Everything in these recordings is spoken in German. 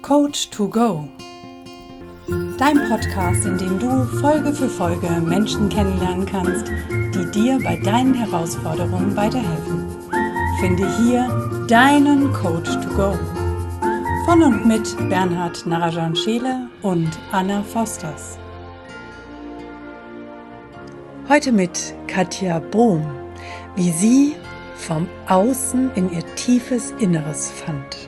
Coach to Go. Dein Podcast, in dem du Folge für Folge Menschen kennenlernen kannst, die dir bei deinen Herausforderungen weiterhelfen. Finde hier deinen Coach to Go. Von und mit Bernhard Narajan-Scheele und Anna Fosters. Heute mit Katja Bohm, wie sie vom Außen in ihr tiefes Inneres fand.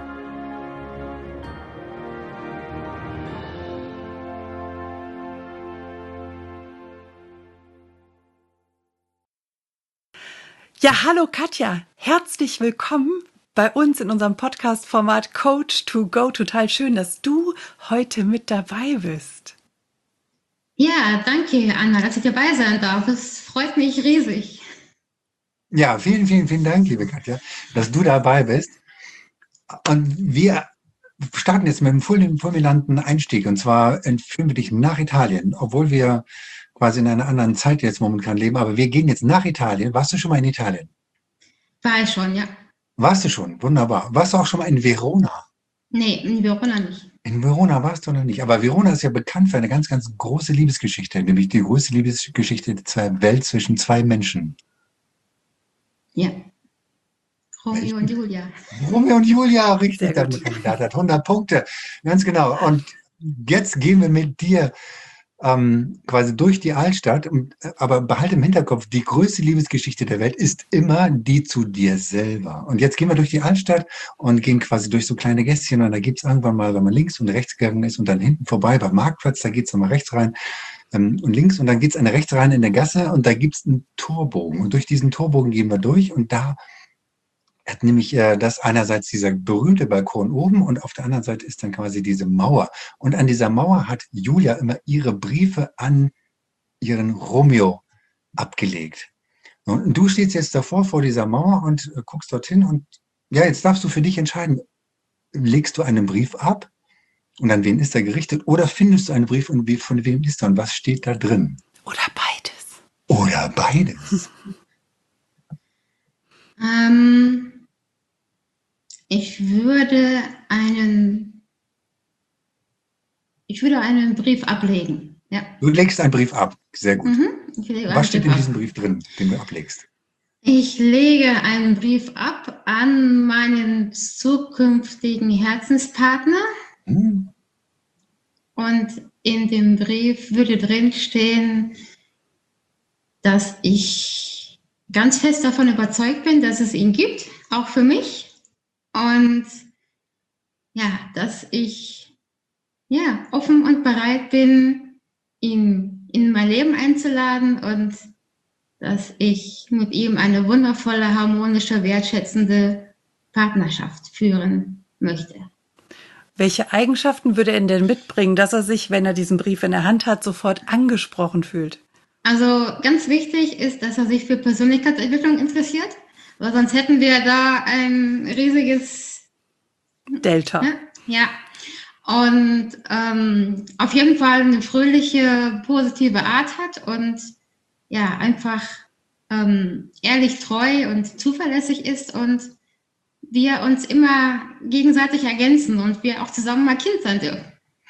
Ja, hallo Katja, herzlich willkommen bei uns in unserem Podcast-Format Coach to Go. Total schön, dass du heute mit dabei bist. Ja, danke Anna, dass ich dabei sein darf. Es freut mich riesig. Ja, vielen Dank, liebe Katja, dass du dabei bist. Und wir starten jetzt mit einem fulminanten Einstieg. Und zwar entführen wir dich nach Italien, obwohl wir quasi in einer anderen Zeit jetzt momentan leben. Aber wir gehen jetzt nach Italien. Warst du schon mal in Italien? War ich schon, ja. Warst du schon? Wunderbar. Warst du auch schon mal in Verona? Nee, in Verona nicht. In Verona warst du noch nicht. Aber Verona ist ja bekannt für eine ganz große Liebesgeschichte, nämlich die größte Liebesgeschichte der Welt zwischen zwei Menschen. Ja. Romeo und Julia. Romeo und Julia, richtig, der Kandidat hat 100 Punkte. Ganz genau. Und jetzt gehen wir mit dir quasi durch die Altstadt, aber behalte im Hinterkopf, die größte Liebesgeschichte der Welt ist immer die zu dir selber. Und jetzt gehen wir durch die Altstadt und gehen quasi durch so kleine Gässchen und da gibt es irgendwann mal, wenn man links und rechts gegangen ist und dann hinten vorbei beim Marktplatz, da geht es nochmal rechts rein und links und dann geht es eine rechts rein in der Gasse und da gibt es einen Torbogen und durch diesen Torbogen gehen wir durch und da hat nämlich das einerseits dieser berühmte Balkon oben und auf der anderen Seite ist dann quasi diese Mauer. Und an dieser Mauer hat Julia immer ihre Briefe an ihren Romeo abgelegt. Und du stehst jetzt davor vor dieser Mauer und guckst dorthin und ja, jetzt darfst du für dich entscheiden, legst du einen Brief ab und an wen ist er gerichtet oder findest du einen Brief und von wem ist er und was steht da drin? Oder beides. Oder beides. Ich würde einen Brief ablegen. Ja. Du legst einen Brief ab. Sehr gut. Was steht in diesem Brief drin, den du ablegst? Ich lege einen Brief ab an meinen zukünftigen Herzenspartner. Und in dem Brief würde drin stehen, dass ich ganz fest davon überzeugt bin, dass es ihn gibt, auch für mich. Und ja, dass ich offen und bereit bin, ihn in mein Leben einzuladen und dass ich mit ihm eine wundervolle, harmonische, wertschätzende Partnerschaft führen möchte. Welche Eigenschaften würde er denn mitbringen, dass er sich, wenn er diesen Brief in der Hand hat, sofort angesprochen fühlt? Also ganz wichtig ist, dass er sich für Persönlichkeitsentwicklung interessiert, weil sonst hätten wir da ein riesiges Delta. Ja. Und auf jeden Fall eine fröhliche, positive Art hat und ja, einfach ehrlich, treu und zuverlässig ist und wir uns immer gegenseitig ergänzen und wir auch zusammen mal Kind sein dürfen.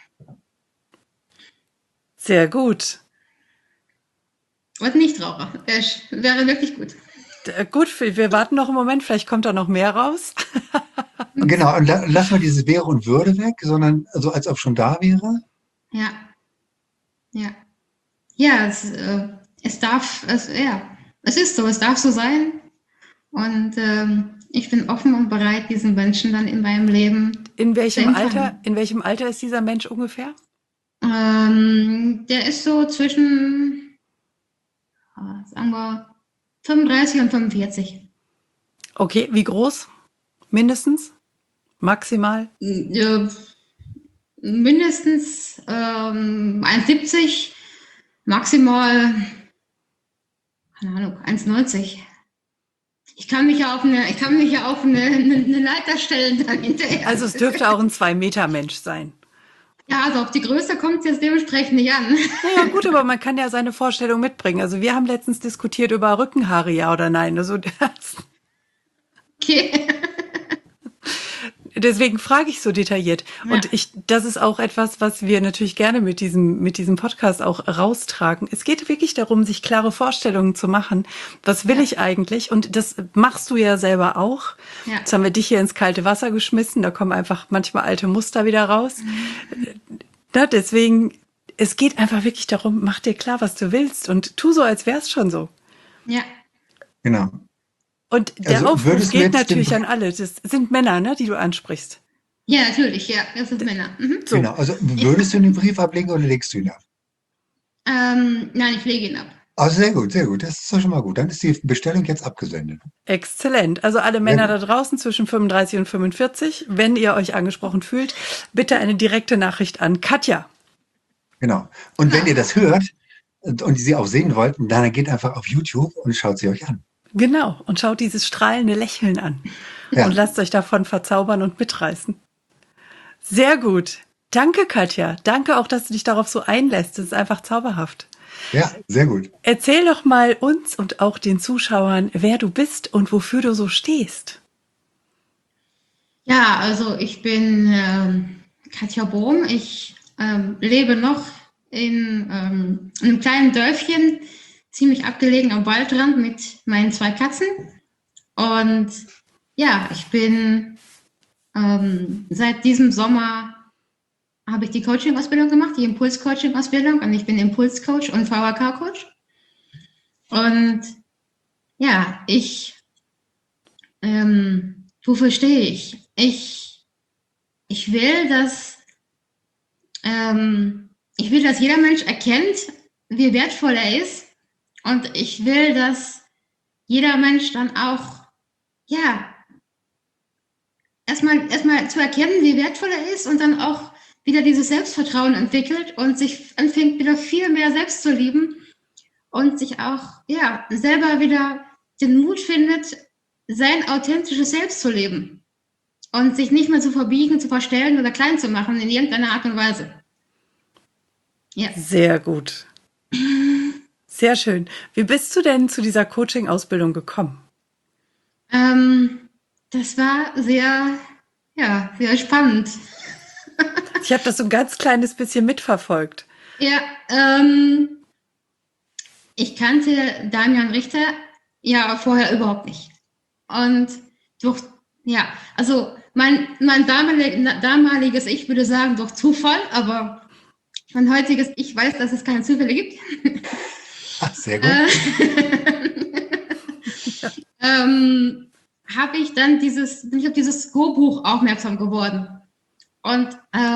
Sehr gut. Und Nichtraucher. Wäre wirklich gut. Gut, wir warten noch einen Moment, vielleicht kommt da noch mehr raus. Genau, und lass mal dieses Wäre und Würde weg, sondern so, als ob schon da wäre. Ja. Ja, es ist so, es darf so sein. Und ich bin offen und bereit, diesen Menschen dann in meinem Leben In welchem Alter ist dieser Mensch ungefähr? Der ist so zwischen, sagen wir, 35 und 45. Okay, wie groß? Mindestens? Maximal? Mindestens 1,70, maximal, keine Ahnung, 1,90. Ich kann mich ja auf eine Leiter stellen dann hinterher. Also es dürfte auch ein 2-Meter-Mensch sein. Ja, also auf die Größe kommt es jetzt dementsprechend nicht an. Naja, gut, aber man kann ja seine Vorstellung mitbringen. Also wir haben letztens diskutiert über Rückenhaare, ja oder nein. Also das. Okay. deswegen frage ich so detailliert. Ja. Und das ist auch etwas, was wir natürlich gerne mit diesem Podcast auch raustragen. Es geht wirklich darum, sich klare Vorstellungen zu machen. Was will ich eigentlich? Und das machst du ja selber auch. Ja. Jetzt haben wir dich hier ins kalte Wasser geschmissen. Da kommen einfach manchmal alte Muster wieder raus. Deswegen, es geht einfach wirklich darum, mach dir klar, was du willst und tu so, als wär's schon so. Ja. Genau. Und der Also Aufruf würdest du geht jetzt natürlich an alle. Das sind Männer, ne, die du ansprichst. Ja, natürlich, ja, das sind Männer. Mhm. So. Genau, also würdest du den Brief ablegen oder legst du ihn ab? Nein, ich lege ihn ab. Also sehr gut, sehr gut. Das ist doch schon mal gut. Dann ist die Bestellung jetzt abgesendet. Exzellent. Also alle Männer da draußen zwischen 35 und 45, wenn ihr euch angesprochen fühlt, bitte eine direkte Nachricht an Katja. Genau. Und wenn ihr das hört und sie auch sehen wollt, dann geht einfach auf YouTube und schaut sie euch an. Genau. Und schaut dieses strahlende Lächeln an. Ja. Und lasst euch davon verzaubern und mitreißen. Sehr gut. Danke, Katja. Danke auch, dass du dich darauf so einlässt. Das ist einfach zauberhaft. Ja, sehr gut. Erzähl doch mal uns und auch den Zuschauern, wer du bist und wofür du so stehst. Ja, also ich bin Katja Bohm. Ich lebe noch in einem kleinen Dörfchen, ziemlich abgelegen am Waldrand mit meinen 2 Katzen. Und ja, ich bin seit diesem Sommer habe ich die Coaching-Ausbildung gemacht, die Impuls-Coaching-Ausbildung, und ich bin Impulscoach und VHK-Coach. Und ja, wofür stehe ich? Ich will, dass jeder Mensch erkennt, wie wertvoll er ist. Und ich will, dass jeder Mensch dann auch, ja, erstmal zu erkennen, wie wertvoll er ist und dann auch wieder dieses Selbstvertrauen entwickelt und sich anfängt, wieder viel mehr selbst zu lieben und sich auch, ja, selber wieder den Mut findet, sein authentisches Selbst zu leben und sich nicht mehr zu verbiegen, zu verstellen oder klein zu machen in irgendeiner Art und Weise. Ja. Sehr gut. Sehr schön. Wie bist du denn zu dieser Coaching-Ausbildung gekommen? Das war sehr spannend. Ich habe das so ein ganz kleines bisschen mitverfolgt. Ja, ich kannte Damian Richter ja vorher überhaupt nicht. Und also mein damaliges Ich würde sagen, durch Zufall, aber mein heutiges Ich weiß, dass es keine Zufälle gibt. Ach, sehr gut. Habe ich dann bin ich auf dieses Go-Buch aufmerksam geworden. Und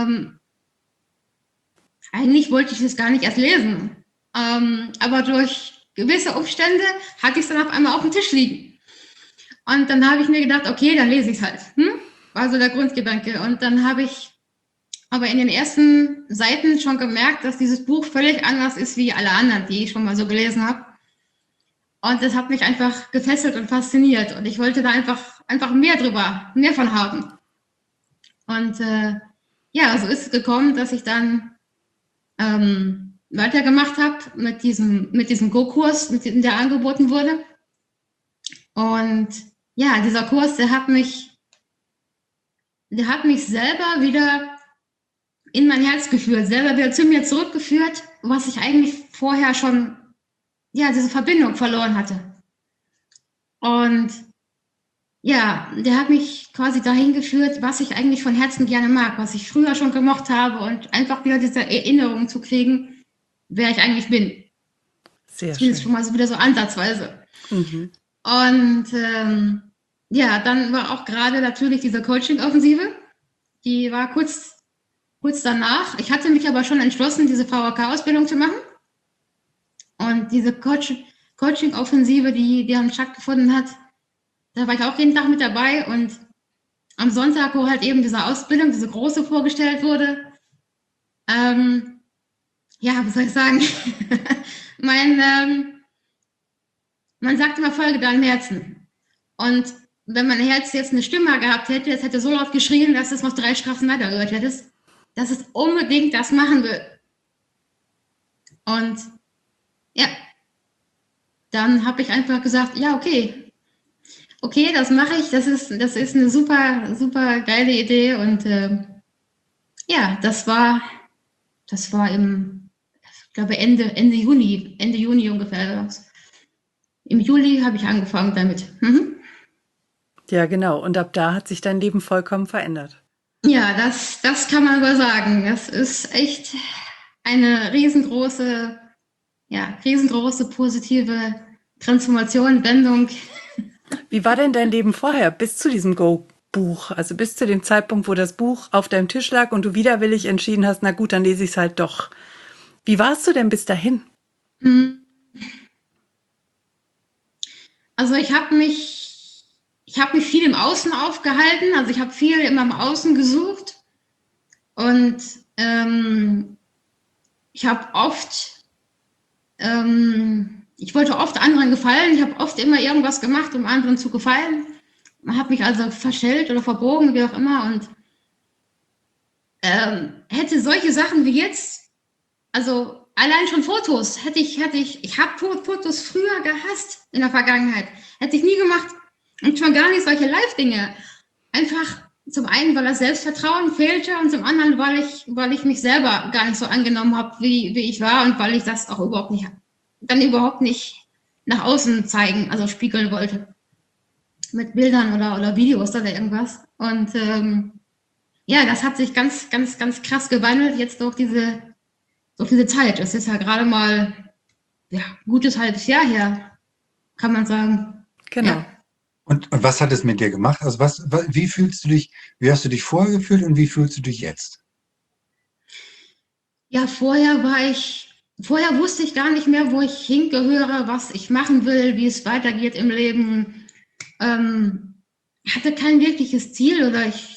eigentlich wollte ich das gar nicht erst lesen. Aber durch gewisse Umstände hatte ich es dann auf einmal auf dem Tisch liegen. Und dann habe ich mir gedacht, okay, dann lese ich es halt. War so der Grundgedanke. Und dann habe ich aber in den ersten Seiten schon gemerkt, dass dieses Buch völlig anders ist wie alle anderen, die ich schon mal so gelesen habe. Und das hat mich einfach gefesselt und fasziniert. Und ich wollte da einfach mehr von haben. Und so ist es gekommen, dass ich dann weitergemacht habe mit diesem Go-Kurs, der angeboten wurde. Und ja, dieser Kurs, der hat mich selber wieder in mein Herz geführt, selber wieder zu mir zurückgeführt, was ich eigentlich vorher schon, diese Verbindung verloren hatte. Und ja, der hat mich quasi dahin geführt, was ich eigentlich von Herzen gerne mag, was ich früher schon gemocht habe und einfach wieder diese Erinnerung zu kriegen, wer ich eigentlich bin. Sehr schön. schön. Schon mal so wieder so ansatzweise. Mhm. Und dann war auch gerade natürlich diese Coaching-Offensive, die war kurz danach. Ich hatte mich aber schon entschlossen, diese VHK-Ausbildung zu machen. Und diese Coaching-Offensive, die dann stattgefunden hat, da war ich auch jeden Tag mit dabei. Und am Sonntag, wo halt eben diese Ausbildung, diese große vorgestellt wurde, wie soll ich sagen, man sagt immer, folge deinem Herzen. Und wenn mein Herz jetzt eine Stimme gehabt hätte, es hätte so laut geschrien, dass es noch 3 Straßen weiter gehört hättest, dass es unbedingt das machen will. Und ja, dann habe ich einfach gesagt, ja, okay. okay, das mache ich, das ist eine super, super geile Idee. Und ja, das war ich glaube, Ende Juni ungefähr. Im Juli habe ich angefangen damit. Mhm. Ja, genau. Und ab da hat sich dein Leben vollkommen verändert. Ja, das kann man aber sagen. Das ist echt eine riesengroße positive Transformation, Wendung. Wie war denn dein Leben vorher, bis zu diesem Go-Buch? Also bis zu dem Zeitpunkt, wo das Buch auf deinem Tisch lag und du widerwillig entschieden hast, na gut, dann lese ich es halt doch. Wie warst du denn bis dahin? Also ich habe mich viel im Außen aufgehalten. Also ich habe viel immer im Außen gesucht. Und ich habe ich wollte oft anderen gefallen. Ich habe oft immer irgendwas gemacht, um anderen zu gefallen. Man hat mich also verstellt oder verbogen, wie auch immer. Und hätte solche Sachen wie jetzt, also allein schon Fotos, ich habe Fotos früher gehasst in der Vergangenheit. Hätte ich nie gemacht. Und schon gar nicht solche Live-Dinge. Einfach zum einen, weil das Selbstvertrauen fehlte und zum anderen, weil ich mich selber gar nicht so angenommen habe, wie ich war und weil ich das auch überhaupt nicht nach außen zeigen, also spiegeln wollte. Mit Bildern oder Videos oder irgendwas. Und ja, das hat sich ganz, ganz, ganz krass gewandelt jetzt durch diese Zeit. Es ist ja gerade mal gutes halbes Jahr her, kann man sagen. Genau. Ja. Und was hat es mit dir gemacht? Also wie fühlst du dich, wie hast du dich vorher gefühlt und wie fühlst du dich jetzt? Ja, vorher wusste ich gar nicht mehr, wo ich hingehöre, was ich machen will, wie es weitergeht im Leben. Hatte kein wirkliches Ziel oder ich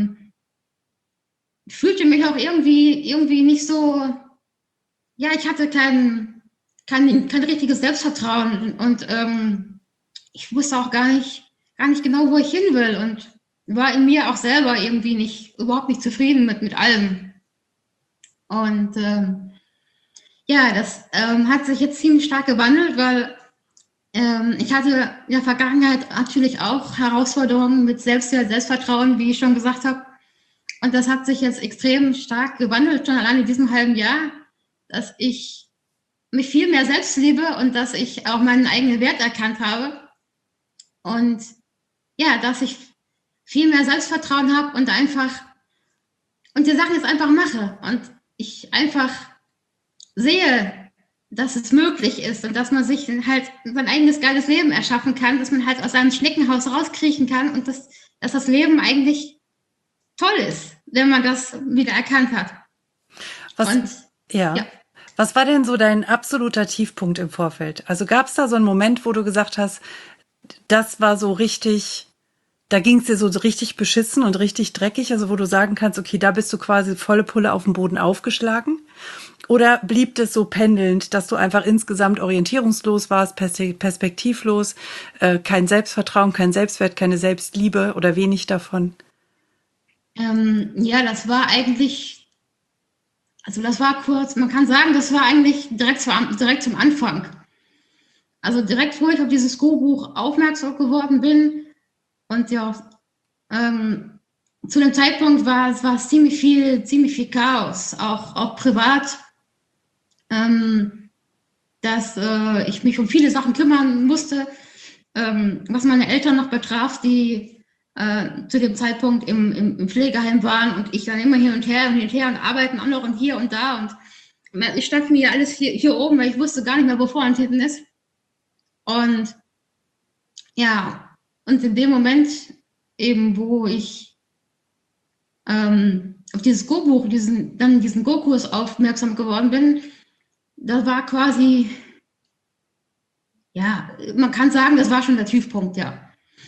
fühlte mich auch irgendwie nicht so, ja, ich hatte kein richtiges Selbstvertrauen und ich wusste auch gar nicht genau, wo ich hin will und war in mir auch selber irgendwie überhaupt nicht zufrieden mit allem. Und ja, das hat sich jetzt ziemlich stark gewandelt, weil ich hatte in der Vergangenheit natürlich auch Herausforderungen mit Selbstvertrauen, wie ich schon gesagt habe. Und das hat sich jetzt extrem stark gewandelt, schon allein in diesem halben Jahr, dass ich mich viel mehr selbst liebe und dass ich auch meinen eigenen Wert erkannt habe. Und ja, dass ich viel mehr Selbstvertrauen habe und die Sachen jetzt einfach mache. Und ich einfach sehe, dass es möglich ist und dass man sich halt sein eigenes geiles Leben erschaffen kann, dass man halt aus seinem Schneckenhaus rauskriechen kann und dass das Leben eigentlich toll ist, wenn man das wieder erkannt hat. Was war denn so dein absoluter Tiefpunkt im Vorfeld? Also gab es da so einen Moment, wo du gesagt hast, das war so richtig, da ging es dir so richtig beschissen und richtig dreckig, also wo du sagen kannst, okay, da bist du quasi volle Pulle auf dem Boden aufgeschlagen? Oder blieb es so pendelnd, dass du einfach insgesamt orientierungslos warst, perspektivlos, kein Selbstvertrauen, kein Selbstwert, keine Selbstliebe oder wenig davon? Ja, das war eigentlich, also das war kurz, man kann sagen, das war eigentlich direkt zum Anfang. Also direkt, wo ich auf dieses Go-Buch aufmerksam geworden bin und ja, zu dem Zeitpunkt war es ziemlich viel Chaos, auch privat, dass ich mich um viele Sachen kümmern musste, was meine Eltern noch betraf, die zu dem Zeitpunkt im Pflegeheim waren und ich dann immer hin und her und arbeiten auch noch und hier und da und ich stand mir alles hier oben, weil ich wusste gar nicht mehr, wo vorne und hinten ist. Und ja, und in dem Moment eben, wo ich auf dieses Go-Buch, diesen Go-Kurs aufmerksam geworden bin, das war quasi, ja, man kann sagen, das war schon der Tiefpunkt, ja.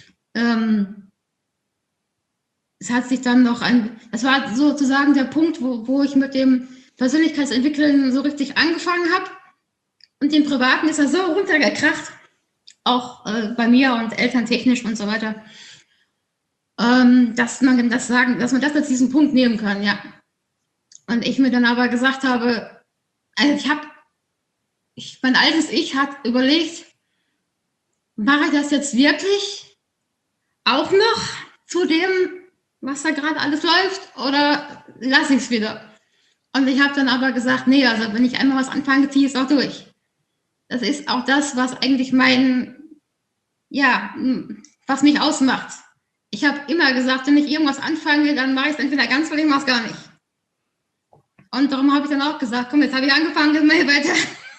Es hat sich dann das war sozusagen der Punkt, wo ich mit dem Persönlichkeitsentwickeln so richtig angefangen habe. Und den Privaten ist er so runtergekracht, auch bei mir und elterntechnisch und so weiter, dass man das als diesen Punkt nehmen kann, ja. Und ich mir dann aber gesagt habe, also mein altes Ich hat überlegt, mache ich das jetzt wirklich? auch noch zu dem, was da gerade alles läuft, oder lasse ich es wieder? Und ich habe dann aber gesagt, nee, also wenn ich einmal was anfange, ziehe ich es auch durch. Das ist auch das, was eigentlich was mich ausmacht. Ich habe immer gesagt, wenn ich irgendwas anfange, dann mache ich es entweder ganz oder ich mache es gar nicht. Und darum habe ich dann auch gesagt, komm, jetzt habe ich angefangen, jetzt mache ich weiter.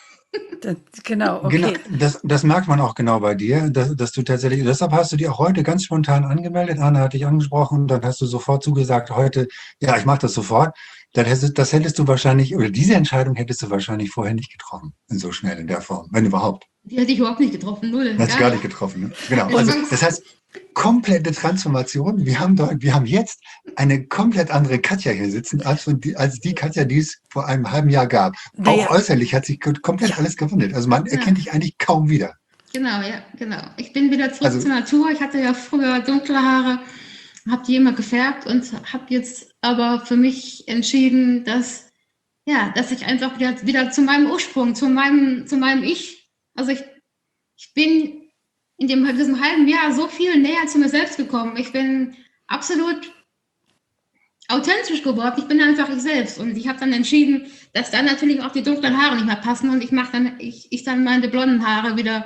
Genau, okay. Genau, das merkt man auch genau bei dir, dass du tatsächlich, deshalb hast du dich auch heute ganz spontan angemeldet. Anna hat dich angesprochen und dann hast du sofort zugesagt, heute, ja, ich mache das sofort. Das hättest du wahrscheinlich, oder diese Entscheidung hättest du wahrscheinlich vorher nicht getroffen, so schnell in der Form, wenn überhaupt. Die hätte ich überhaupt nicht getroffen, null. Hast du gar nicht getroffen, ne? Genau. Also das heißt, komplette Transformation. Wir haben jetzt eine komplett andere Katja hier sitzen, als die Katja, die es vor einem halben Jahr gab. Naja. Auch äußerlich hat sich komplett alles gewandelt. Also man erkennt dich eigentlich kaum wieder. Genau, ja, genau. Ich bin wieder zurück zur Natur. Ich hatte ja früher dunkle Haare, habe die immer gefärbt und habe jetzt aber für mich entschieden, dass ich einfach wieder zu meinem Ursprung, zu meinem Ich. Also ich bin in diesem halben Jahr so viel näher zu mir selbst gekommen. Ich bin absolut authentisch geworden. Ich bin einfach ich selbst. Und ich habe dann entschieden, dass dann natürlich auch die dunklen Haare nicht mehr passen und ich dann meine blonden Haare wieder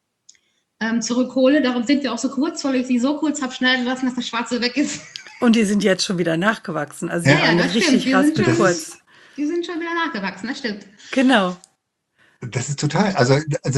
zurückhole. Darum sind die auch so kurz, weil ich sie so kurz habe schneiden lassen, dass das Schwarze weg ist. Und die sind jetzt schon wieder nachgewachsen. Also ja, das richtig stimmt. kurz. Die sind schon wieder nachgewachsen, das stimmt. Genau. Das ist total, also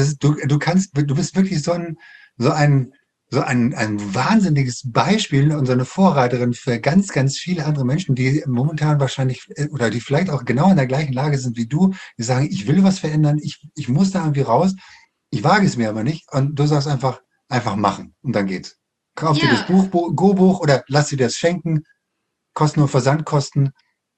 du bist wirklich so ein wahnsinniges Beispiel und so eine Vorreiterin für ganz, ganz viele andere Menschen, die momentan wahrscheinlich oder die vielleicht auch genau in der gleichen Lage sind wie du, die sagen, ich will was verändern, ich muss da irgendwie raus, ich wage es mir aber nicht und du sagst einfach machen und dann geht's. Kauf dir das Go-Buch oder lass dir das schenken, kostet nur Versandkosten.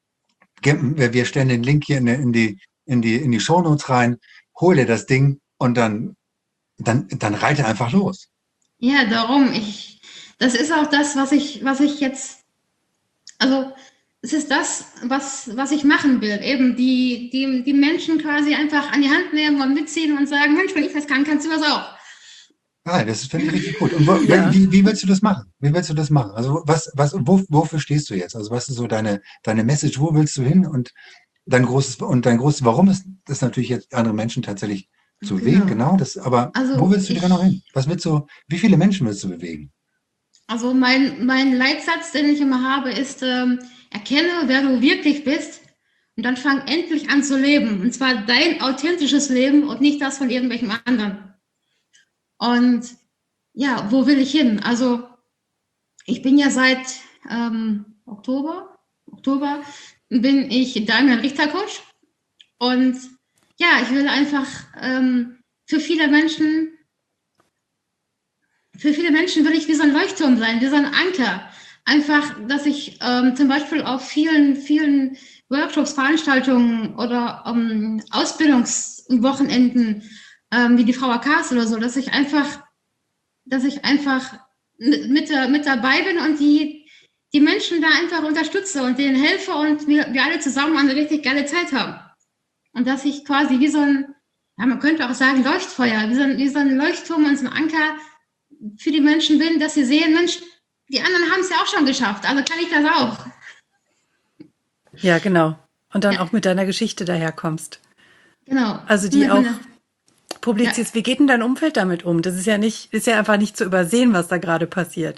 Wir stellen den Link hier in die Shownotes rein, hol dir das Ding und dann reite einfach los. Ja, darum. Das ist auch das, was ich jetzt, also es ist das, was ich machen will. Eben die Menschen quasi einfach an die Hand nehmen und mitziehen und sagen, Mensch, wenn ich das kann, kannst du das auch. Ah, das finde ich richtig gut. Und wie willst du das machen? Wie willst du das machen? Also wofür stehst du jetzt? Also was ist so deine Message? Wo willst du hin? Und dein großes Warum ist das natürlich jetzt andere Menschen tatsächlich zu bewegen, genau. Aber also wo willst du genau hin? Wie viele Menschen willst du bewegen? Also mein Leitsatz, den ich immer habe, ist, erkenne, wer du wirklich bist und dann fang endlich an zu leben. Und zwar dein authentisches Leben und nicht das von irgendwelchen anderen. Und ja, wo will ich hin? Also ich bin ja seit Oktober bin ich Damian Richter Coach und ja, ich will einfach für viele Menschen will ich wie so ein Leuchtturm sein, wie so ein Anker. Einfach, dass ich zum Beispiel auf vielen Workshops, Veranstaltungen oder Ausbildungswochenenden wie die Frau AKs oder so, dass ich einfach mit dabei bin und die Menschen da einfach unterstütze und denen helfe und wir alle zusammen eine richtig geile Zeit haben. Und dass ich quasi wie so ein, ja, man könnte auch sagen Leuchtfeuer, wie so ein Leuchtturm und so ein Anker für die Menschen bin, dass sie sehen, Mensch, die anderen haben es ja auch schon geschafft, also kann ich das auch. Ja, genau. Und dann auch mit deiner Geschichte daherkommst. Genau. Also die auch publizierst. Ja. Wie geht denn dein Umfeld damit um? Das ist ja einfach nicht zu übersehen, was da gerade passiert.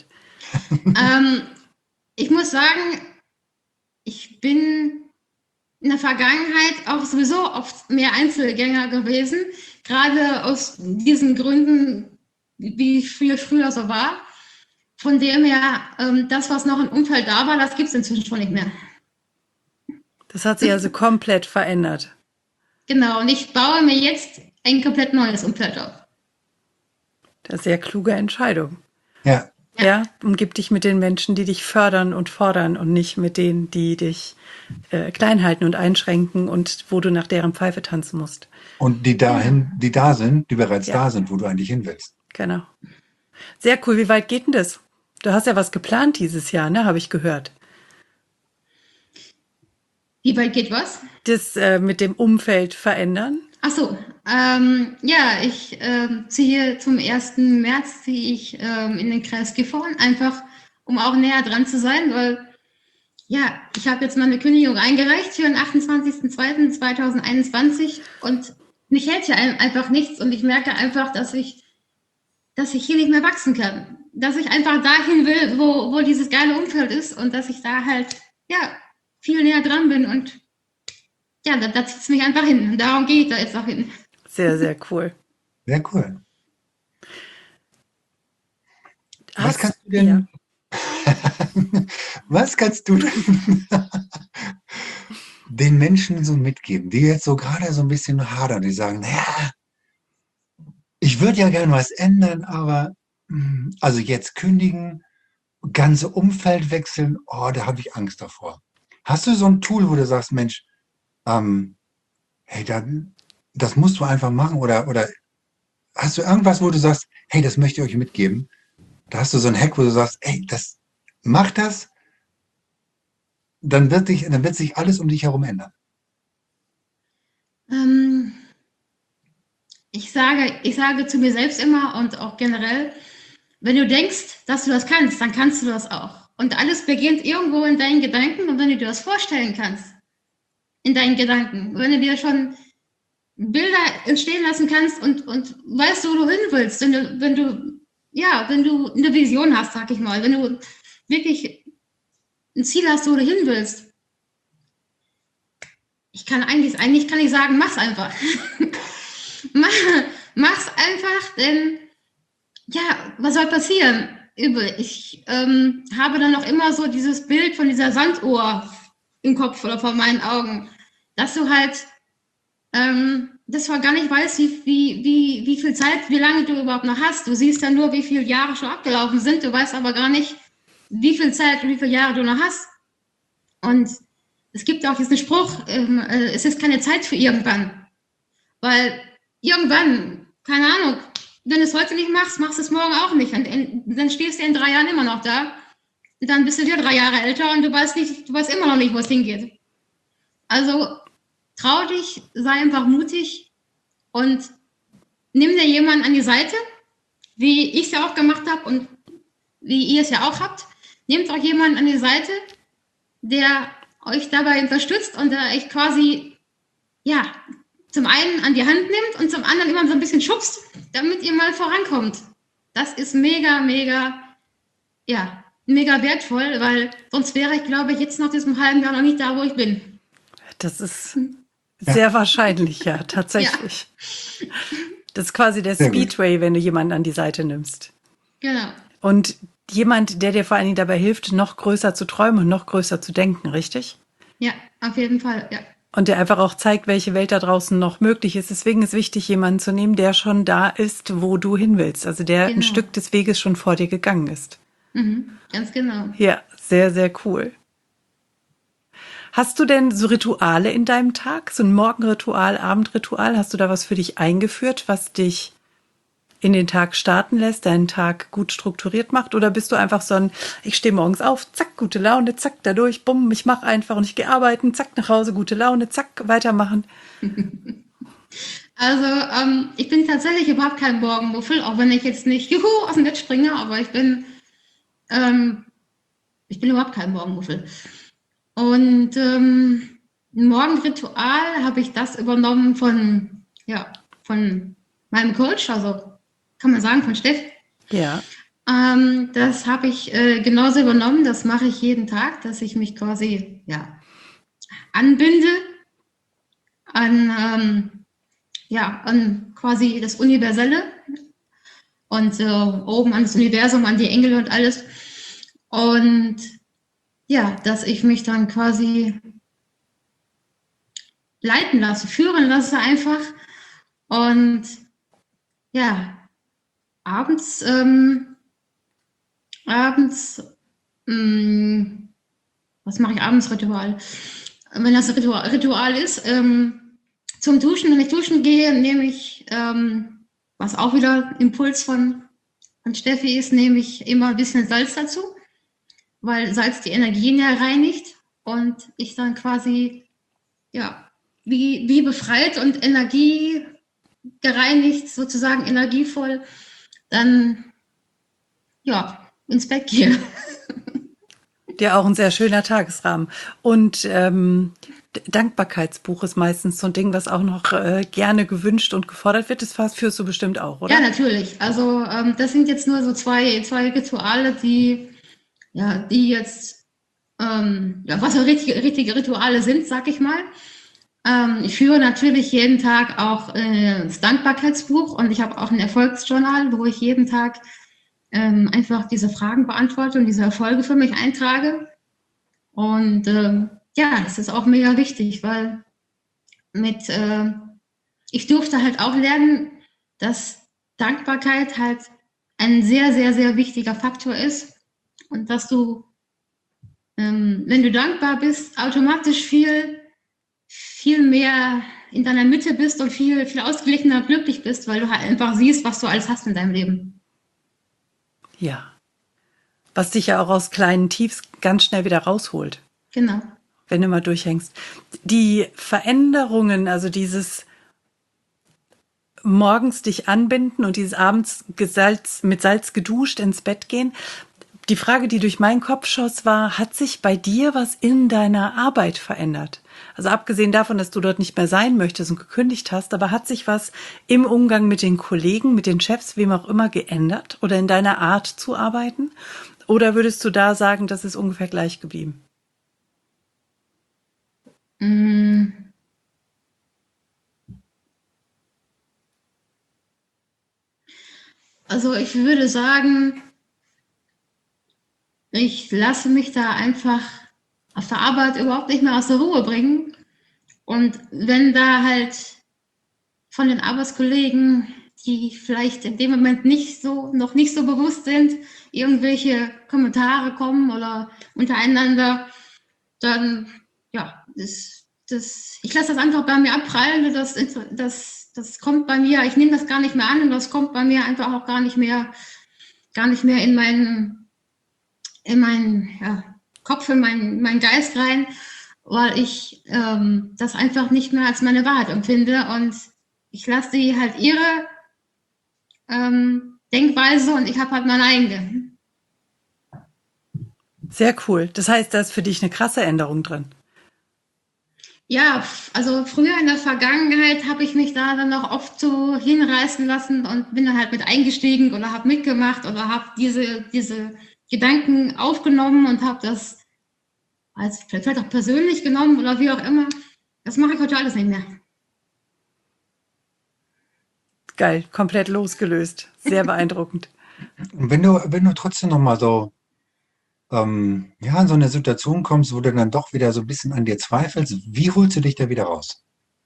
Ich muss sagen, ich bin in der Vergangenheit auch sowieso oft mehr Einzelgänger gewesen, gerade aus diesen Gründen, wie ich früher so war. Von dem her, das, was noch im Umfeld da war, das gibt es inzwischen schon nicht mehr. Das hat sich also komplett verändert. Genau, und ich baue mir jetzt ein komplett neues Umfeld auf. Das ist eine sehr kluge Entscheidung. Ja. Ja, umgib dich mit den Menschen, die dich fördern und fordern und nicht mit denen, die dich klein halten und einschränken und wo du nach deren Pfeife tanzen musst. Und die bereits da sind, wo du eigentlich hin willst. Genau. Sehr cool. Wie weit geht denn das? Du hast ja was geplant dieses Jahr, ne? Habe ich gehört. Wie weit geht was? Das mit dem Umfeld verändern. Ach so. Ja, ich ziehe zum 1. März ziehe ich in den Kreis Gifhorn, einfach um auch näher dran zu sein, weil ja, ich habe jetzt meine Kündigung eingereicht für den 28.02.2021 und mich hält hier einfach nichts und ich merke einfach, dass ich hier nicht mehr wachsen kann. Dass ich einfach dahin will, wo dieses geile Umfeld ist und dass ich da halt, ja, viel näher dran bin und ja, da zieht es mich einfach hin. Und darum gehe ich da jetzt auch hin. Sehr, sehr cool. Sehr cool. Was Hast, kannst du denn, ja. was kannst du denn den Menschen so mitgeben, die jetzt so gerade so ein bisschen hadern, die sagen, naja, ich würde ja gern was ändern, aber also jetzt kündigen, ganze Umfeld wechseln, oh, da habe ich Angst davor. Hast du so ein Tool, wo du sagst, Mensch, hey, das musst du einfach machen oder hast du irgendwas, wo du sagst, hey, das möchte ich euch mitgeben? Da hast du so ein Hack, wo du sagst, ey, mach das, dann wird sich alles um dich herum ändern. Ich sage zu mir selbst immer und auch generell, wenn du denkst, dass du das kannst, dann kannst du das auch. Und alles beginnt irgendwo in deinen Gedanken und wenn du dir das vorstellen kannst, in deinen Gedanken, wenn du dir schon Bilder entstehen lassen kannst und weißt, wo du hin willst, wenn du eine Vision hast, sag ich mal, wenn du wirklich ein Ziel hast, wo du hin willst. Eigentlich kann ich sagen, mach's einfach. Mach's einfach, denn ja, was soll passieren? Ich habe dann noch immer so dieses Bild von dieser Sanduhr im Kopf oder vor meinen Augen, dass du halt das war gar nicht weißt, wie viel Zeit, wie lange du überhaupt noch hast. Du siehst dann nur, wie viele Jahre schon abgelaufen sind. Du weißt aber gar nicht, wie viel Zeit und wie viele Jahre du noch hast. Und es gibt auch diesen Spruch, es ist keine Zeit für irgendwann. Weil irgendwann, keine Ahnung, wenn du es heute nicht machst, machst du es morgen auch nicht. Und dann stehst du in 3 Jahren immer noch da. Und dann bist du wieder 3 Jahre älter und du weißt immer noch nicht, wo es hingeht. Also trau dich, sei einfach mutig und nimm dir jemanden an die Seite, wie ich es ja auch gemacht habe und wie ihr es ja auch habt. Nehmt auch jemanden an die Seite, der euch dabei unterstützt und der euch quasi, ja, zum einen an die Hand nimmt und zum anderen immer so ein bisschen schubst, damit ihr mal vorankommt. Das ist mega, mega, ja, mega wertvoll, weil sonst wäre ich, glaube ich, jetzt nach diesem halben Jahr noch nicht da, wo ich bin. Das ist sehr wahrscheinlich, ja, tatsächlich. Ja. Das ist quasi der Speedway, wenn du jemanden an die Seite nimmst. Genau. Und jemand, der dir vor allen Dingen dabei hilft, noch größer zu träumen und noch größer zu denken, richtig? Ja, auf jeden Fall, ja. Und der einfach auch zeigt, welche Welt da draußen noch möglich ist. Deswegen ist wichtig, jemanden zu nehmen, der schon da ist, wo du hin willst. Also der ein Stück des Weges schon vor dir gegangen ist. Ganz genau. Ja, sehr, sehr cool. Hast du denn so Rituale in deinem Tag? So ein Morgenritual, Abendritual? Hast du da was für dich eingeführt, was dich in den Tag starten lässt, deinen Tag gut strukturiert macht? Oder bist du einfach so ein, ich stehe morgens auf, zack, gute Laune, zack, dadurch, bumm, ich mache einfach und ich gehe arbeiten, zack, nach Hause, gute Laune, zack, weitermachen? Also ich bin tatsächlich überhaupt kein Morgenmuffel, auch wenn ich jetzt nicht aus dem Bett springe, aber ich bin überhaupt kein Morgenmuffel. Und ein Morgenritual habe ich das übernommen von meinem Coach, also kann man sagen, von Steff. Ja. Das habe ich genauso übernommen, das mache ich jeden Tag, dass ich mich quasi anbinde an quasi das Universelle und oben an das Universum, an die Engel und alles. Und ja, dass ich mich dann quasi leiten lasse, führen lasse einfach. Und ja, abends, was mache ich abends Ritual? Wenn das Ritual ist, zum Duschen, wenn ich duschen gehe, nehme ich, was auch wieder Impuls von Steffi ist, nehme ich immer ein bisschen Salz dazu, weil Salz die Energien ja reinigt und ich dann quasi, ja, wie befreit und Energie gereinigt, sozusagen energievoll, dann ja, ins Bett gehe. Ja, auch ein sehr schöner Tagesrahmen. Und Dankbarkeitsbuch ist meistens so ein Ding, was auch noch gerne gewünscht und gefordert wird. Das führst du bestimmt auch, Ja, oder? natürlich. Also das sind jetzt nur so zwei Rituale, die jetzt, was auch richtige Rituale sind, sag ich mal. Ich führe natürlich jeden Tag auch das Dankbarkeitsbuch und ich habe auch ein Erfolgsjournal, wo ich jeden Tag einfach diese Fragen beantworte und diese Erfolge für mich eintrage. Und ja, das ist auch mega wichtig, weil ich durfte halt auch lernen, dass Dankbarkeit halt ein sehr, sehr, sehr wichtiger Faktor ist und dass du, wenn du dankbar bist, automatisch viel mehr in deiner Mitte bist und viel ausgeglichener glücklich bist, weil du halt einfach siehst, was du alles hast in deinem Leben. Ja. Was dich ja auch aus kleinen Tiefs ganz schnell wieder rausholt, Genau. wenn du mal durchhängst. Die Veränderungen, also dieses morgens dich anbinden und dieses abends mit Salz geduscht ins Bett gehen. Die Frage, die durch meinen Kopf schoss, war, hat sich bei dir was in deiner Arbeit verändert? Also abgesehen davon, dass du dort nicht mehr sein möchtest und gekündigt hast, aber hat sich was im Umgang mit den Kollegen, mit den Chefs, wem auch immer geändert oder in deiner Art zu arbeiten? Oder würdest du da sagen, das ist ungefähr gleich geblieben? Also ich würde sagen, ich lasse mich da einfach auf der Arbeit überhaupt nicht mehr aus der Ruhe bringen. Und wenn da halt von den Arbeitskollegen, die vielleicht in dem Moment noch nicht so bewusst sind, irgendwelche Kommentare kommen oder untereinander, dann ja, ich lasse das einfach bei mir abprallen. Das kommt bei mir, ich nehme das gar nicht mehr an und das kommt bei mir einfach auch gar nicht mehr in meinen Kopf, in meinen Geist rein, weil ich das einfach nicht mehr als meine Wahrheit empfinde und ich lasse die halt ihre Denkweise und ich habe halt meine eigene. Sehr cool. Das heißt, da ist für dich eine krasse Änderung drin. Ja, also früher in der Vergangenheit habe ich mich da dann noch oft so hinreißen lassen und bin dann halt mit eingestiegen oder habe mitgemacht oder habe diese Gedanken aufgenommen und habe das als vielleicht auch persönlich genommen oder wie auch immer. Das mache ich heute alles nicht mehr. Geil, komplett losgelöst. Sehr beeindruckend. Und wenn du trotzdem noch mal so, ja, in so eine Situation kommst, wo du dann doch wieder so ein bisschen an dir zweifelst, wie holst du dich da wieder raus?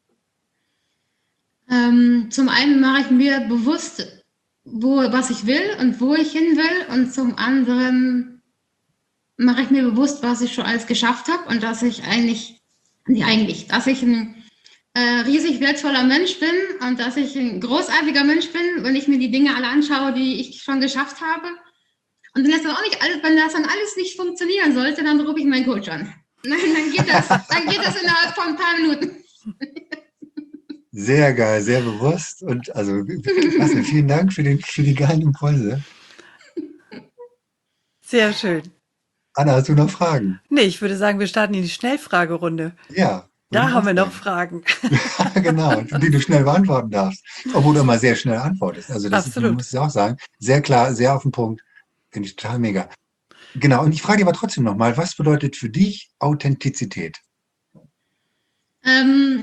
Zum einen mache ich mir bewusst, was ich will und wo ich hin will und zum anderen mache ich mir bewusst, was ich schon alles geschafft habe und dass ich dass ich ein riesig wertvoller Mensch bin und dass ich ein großartiger Mensch bin, wenn ich mir die Dinge alle anschaue, die ich schon geschafft habe. Und wenn das dann alles nicht funktionieren sollte, dann rufe ich meinen Coach an. Nein, dann geht das innerhalb von ein paar Minuten. Sehr geil, sehr bewusst und also klasse, vielen Dank für die geilen Impulse. Sehr schön. Anna, hast du noch Fragen? Nee, ich würde sagen, wir starten in die Schnellfragerunde. Ja, würde Da ich haben auch wir noch sagen. Fragen. Genau, die du schnell beantworten darfst. Obwohl du immer sehr schnell antwortest. Also das ist, Absolut. muss ich auch sagen, sehr klar, sehr auf den Punkt. Finde ich total mega. Genau, und ich frage dich aber trotzdem nochmal, was bedeutet für dich Authentizität? Ähm,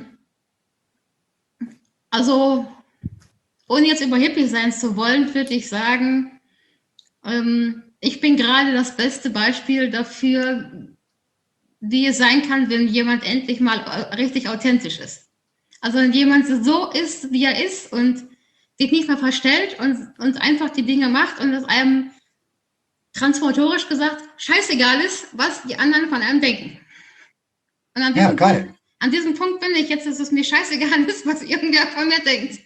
also, ohne jetzt überheblich sein zu wollen, würde ich sagen, ich bin gerade das beste Beispiel dafür, wie es sein kann, wenn jemand endlich mal richtig authentisch ist. Also wenn jemand so ist, wie er ist und sich nicht mehr verstellt und einfach die Dinge macht und es einem transformatorisch gesagt scheißegal ist, was die anderen von einem denken. Und Ja, geil. an diesem Punkt bin ich jetzt, dass es mir scheißegal ist, was irgendwer von mir denkt.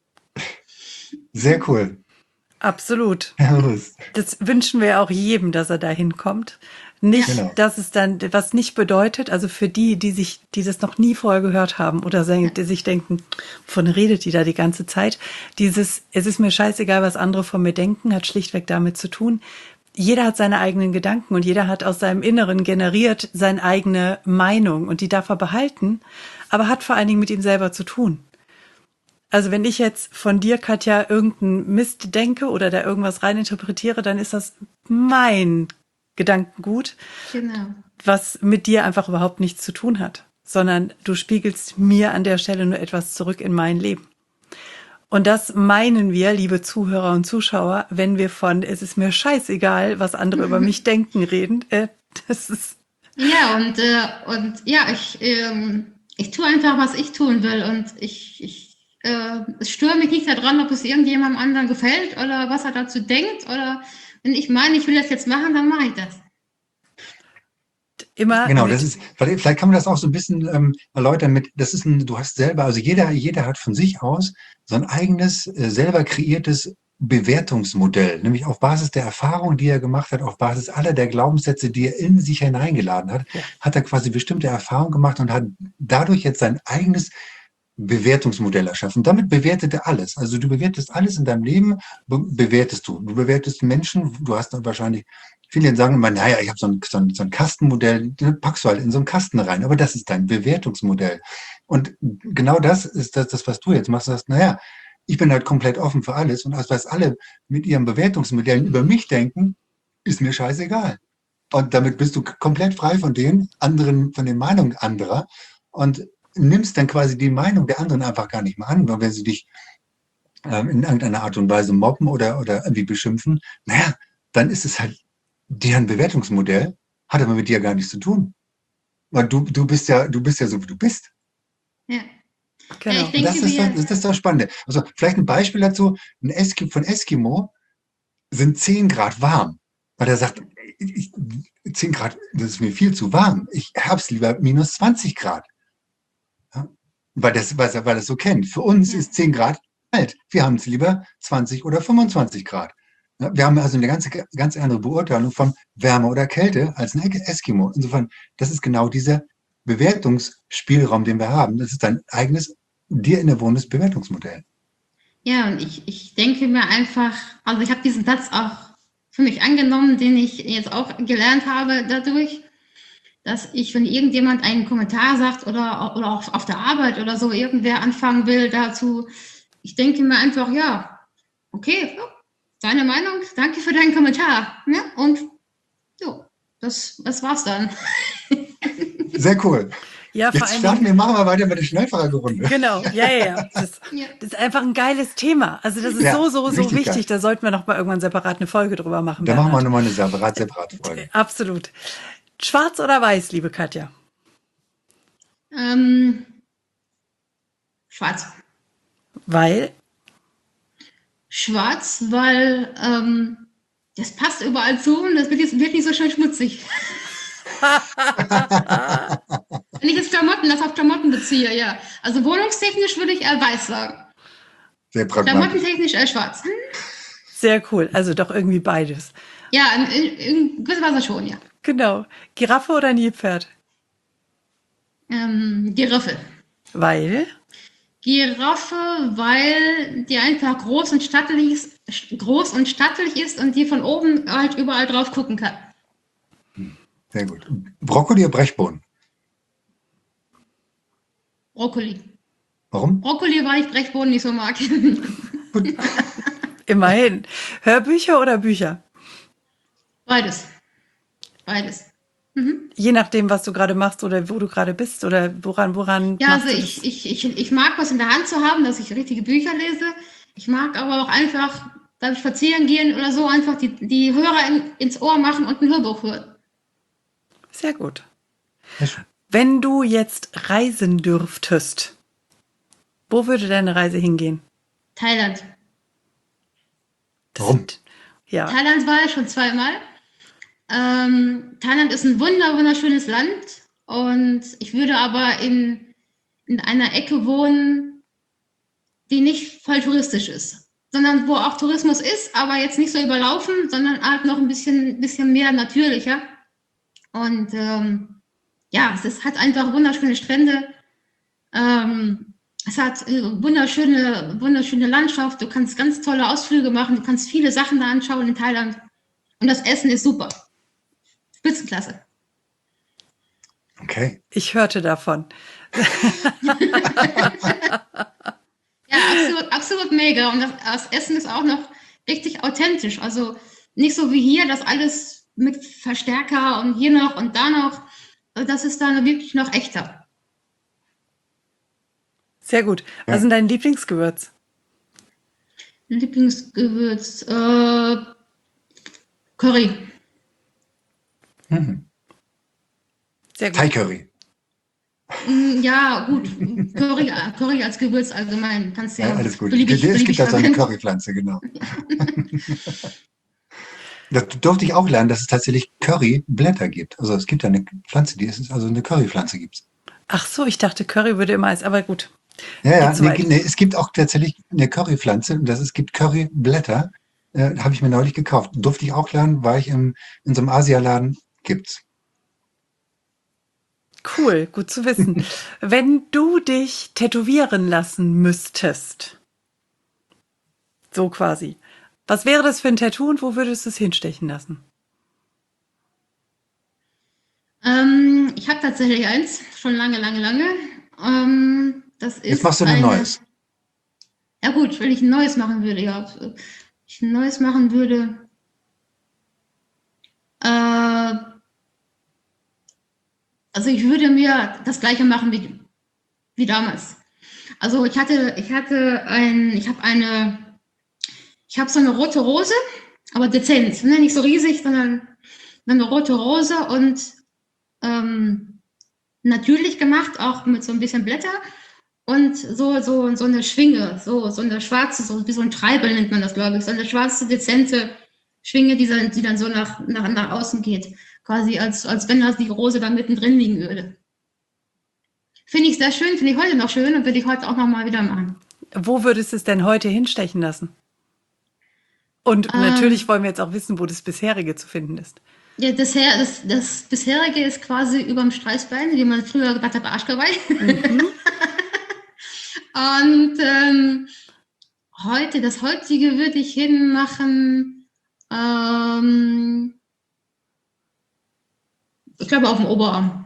Sehr cool. Absolut. Ja, Lust. Das wünschen wir auch jedem, dass er da hinkommt. Nicht, Genau. dass es dann, was nicht bedeutet, also für die das noch nie vorher gehört haben oder die sich denken, wovon redet die da die ganze Zeit? Es ist mir scheißegal, was andere von mir denken, hat schlichtweg damit zu tun. Jeder hat seine eigenen Gedanken und jeder hat aus seinem Inneren generiert seine eigene Meinung und die darf er behalten, aber hat vor allen Dingen mit ihm selber zu tun. Also wenn ich jetzt von dir, Katja, irgendeinen Mist denke oder da irgendwas reininterpretiere, dann ist das mein Gedankengut, Genau. was mit dir einfach überhaupt nichts zu tun hat, sondern du spiegelst mir an der Stelle nur etwas zurück in mein Leben. Und das meinen wir, liebe Zuhörer und Zuschauer, wenn wir von es ist mir scheißegal, was andere über mich denken, reden. Das ist Ja, und ja, ich tue einfach, was ich tun will und ich störe mich nicht daran, ob es irgendjemandem anderen gefällt oder was er dazu denkt oder wenn ich meine, ich will das jetzt machen, dann mache ich das. immer. Genau, vielleicht kann man das auch so ein bisschen erläutern du hast selber, also jeder hat von sich aus so ein eigenes, selber kreiertes Bewertungsmodell, nämlich auf Basis der Erfahrung, die er gemacht hat, auf Basis aller der Glaubenssätze, die er in sich hineingeladen hat, hat er quasi bestimmte Erfahrungen gemacht und hat dadurch jetzt sein eigenes Bewertungsmodell erschaffen. Damit bewertet er alles. Also du bewertest alles in deinem Leben, bewertest du. Du bewertest Menschen, du hast dann wahrscheinlich, viele sagen immer, naja, ich habe so ein Kastenmodell, den packst du halt in so einen Kasten rein, aber das ist dein Bewertungsmodell. Und genau das ist das, was du jetzt machst. Du sagst, naja, ich bin halt komplett offen für alles und was alle mit ihren Bewertungsmodellen über mich denken, ist mir scheißegal. Und damit bist du komplett frei von den Meinungen anderer und nimmst dann quasi die Meinung der anderen einfach gar nicht mehr an, weil wenn sie dich in irgendeiner Art und Weise mobben oder irgendwie beschimpfen, naja, dann ist es halt deren Bewertungsmodell, hat aber mit dir gar nichts zu tun. Weil du bist ja so, wie du bist. Ja. Genau. Ja, ich denke, Das ist das Spannende. Also vielleicht ein Beispiel dazu, von Eskimo sind 10 Grad warm. Weil er sagt, 10 Grad, das ist mir viel zu warm. Ich hab's lieber minus 20 Grad. Ja? Weil er das so kennt. Für uns ist 10 Grad kalt. Wir haben es lieber 20 oder 25 Grad. Ja? Wir haben also eine ganz andere Beurteilung von Wärme oder Kälte als ein Eskimo. Insofern, das ist genau dieser Bewertungsspielraum, den wir haben. Das ist dein eigenes, dir innewohnendes Bewertungsmodell. ja, und ich denke mir einfach, also ich habe diesen Satz auch für mich angenommen, den ich jetzt auch gelernt habe dadurch, dass ich, wenn irgendjemand einen Kommentar sagt oder auch auf der Arbeit oder so irgendwer anfangen will dazu, ich denke mir einfach, ja, okay, deine Meinung, danke für deinen Kommentar. Ja, und so, das war's dann. Sehr cool. Ja, Jetzt machen wir weiter mit der Schnellfragerunde. Genau, ja. Das ist einfach ein geiles Thema. Also das ist so wichtig. Geil. Da sollten wir noch mal irgendwann separat eine Folge drüber machen. Da machen wir nochmal eine separate Folge. Absolut. Schwarz oder weiß, liebe Katja? Schwarz. Weil? Schwarz, weil das passt überall zu und das wird nicht so schön schmutzig. Wenn ich jetzt auf Klamotten beziehe, ja. Also wohnungstechnisch würde ich eher weiß sagen. Sehr pragmatisch. Klamottentechnisch eher schwarz. Sehr cool. Also doch irgendwie beides. Ja, in gewisser Weise schon, ja. Genau. Giraffe oder Nilpferd? Giraffe. Weil? Giraffe, weil die einfach groß und stattlich ist und die von oben halt überall drauf gucken kann. Sehr gut. Brokkoli oder Brechbohnen? Brokkoli. Warum? Brokkoli, weil ich Brechbohnen nicht so mag. Immerhin. Hörbücher oder Bücher? Beides. Mhm. Je nachdem, was du gerade machst oder wo du gerade bist oder woran. Ja, also ich mag was in der Hand zu haben, dass ich richtige Bücher lese. Ich mag aber auch einfach, darf ich spazieren gehen oder so, einfach die Hörer ins Ohr machen und ein Hörbuch hören. Sehr gut. Wenn du jetzt reisen dürftest, wo würde deine Reise hingehen? Thailand. Warum? Ja. Thailand war ich schon 2-mal. Thailand ist ein wunderschönes Land und ich würde aber in einer Ecke wohnen, die nicht voll touristisch ist, sondern wo auch Tourismus ist, aber jetzt nicht so überlaufen, sondern halt noch ein bisschen mehr natürlicher. Und es hat einfach wunderschöne Strände. Es hat wunderschöne Landschaft. Du kannst ganz tolle Ausflüge machen. Du kannst viele Sachen da anschauen in Thailand. Und das Essen ist super. Spitzenklasse. Okay. Ich hörte davon. Ja, absolut mega. Und das Essen ist auch noch richtig authentisch. Also nicht so wie hier, das alles mit Verstärker und hier noch und da noch. Das ist dann wirklich noch echter. Sehr gut. Was sind dein Lieblingsgewürz? Lieblingsgewürz? Curry. Sehr gut. Thai-Curry. Ja, gut. Curry als Gewürz allgemein. Kannst ja alles gut. Es gibt also eine Currypflanze, genau. Das durfte ich auch lernen, dass es tatsächlich Curryblätter gibt. Also es gibt eine Pflanze, also eine Currypflanze gibt es. Ach so, ich dachte, Curry würde immer als, aber gut. Ja, es gibt auch tatsächlich eine Currypflanze und es gibt Curryblätter. Habe ich mir neulich gekauft. Durfte ich auch lernen, war ich in so einem Asialaden, gibt's. Cool, gut zu wissen. Wenn du dich tätowieren lassen müsstest, so quasi, was wäre das für ein Tattoo und wo würdest du es hinstechen lassen? Ich habe tatsächlich eins, schon lange. Das ist jetzt machst du ein neues. Ja gut, wenn ich ein neues machen würde, also ich würde mir das Gleiche machen wie damals. Also ich habe so eine rote Rose, aber dezent, ne? Nicht so riesig, sondern eine rote Rose und natürlich gemacht, auch mit so ein bisschen Blätter und so eine Schwinge, so eine schwarze, so wie so ein Treibel nennt man das, glaube ich, so eine schwarze, dezente Schwinge, die dann so nach außen geht. Quasi als wenn das die Rose da mittendrin liegen würde. Finde ich sehr schön, finde ich heute noch schön und würde ich heute auch noch mal wieder machen. Wo würdest du es denn heute hinstechen lassen? Und natürlich wollen wir jetzt auch wissen, wo das bisherige zu finden ist. Ja, das bisherige ist quasi überm Streißbein, wie man früher gesagt hat, Arschgeweih. Und das heutige würde ich hinmachen, ich glaube auf dem Oberarm.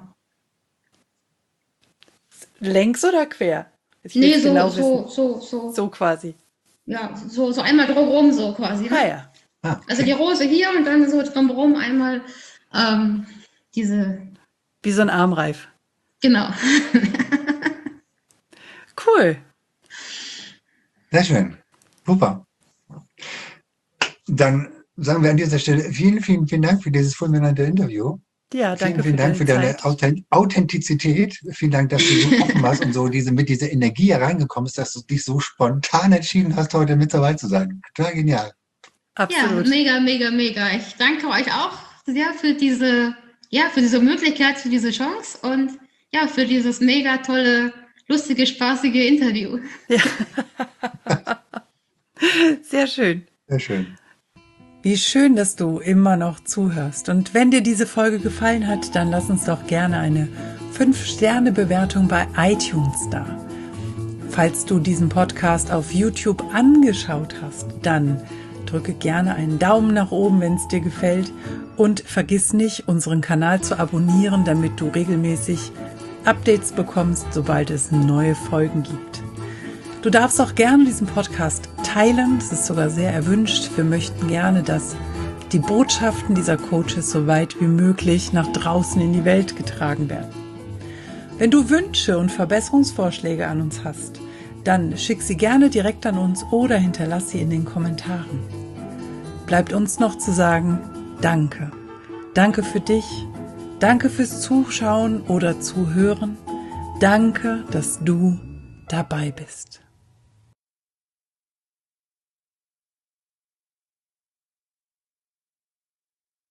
Längs oder quer? Nee, so quasi. Ja, so einmal drumherum so quasi. Ne? Ah ja. Okay. Also die Rose hier und dann so drumherum einmal diese... Wie so ein Armreif. Genau. Cool. Sehr schön. Super. Dann sagen wir an dieser Stelle vielen Dank für dieses fulminante Interview. Ja, danke. Vielen Dank für deine Authentizität. Vielen Dank, dass du so offen warst und so mit dieser Energie hereingekommen bist, dass du dich so spontan entschieden hast, heute mit dabei zu sein. Total genial. Absolut. Ja, mega. Ich danke euch auch sehr für diese Möglichkeit, für diese Chance und ja, für dieses mega tolle, lustige, spaßige Interview. Ja. Sehr schön. Sehr schön. Wie schön, dass du immer noch zuhörst. Und wenn dir diese Folge gefallen hat, dann lass uns doch gerne eine 5-Sterne-Bewertung bei iTunes da. Falls du diesen Podcast auf YouTube angeschaut hast, dann drücke gerne einen Daumen nach oben, wenn es dir gefällt. Und vergiss nicht, unseren Kanal zu abonnieren, damit du regelmäßig Updates bekommst, sobald es neue Folgen gibt. Du darfst auch gerne diesen Podcast teilen, das ist sogar sehr erwünscht. Wir möchten gerne, dass die Botschaften dieser Coaches so weit wie möglich nach draußen in die Welt getragen werden. Wenn du Wünsche und Verbesserungsvorschläge an uns hast, dann schick sie gerne direkt an uns oder hinterlass sie in den Kommentaren. Bleibt uns noch zu sagen, danke. Danke für dich, danke fürs Zuschauen oder Zuhören, danke, dass du dabei bist.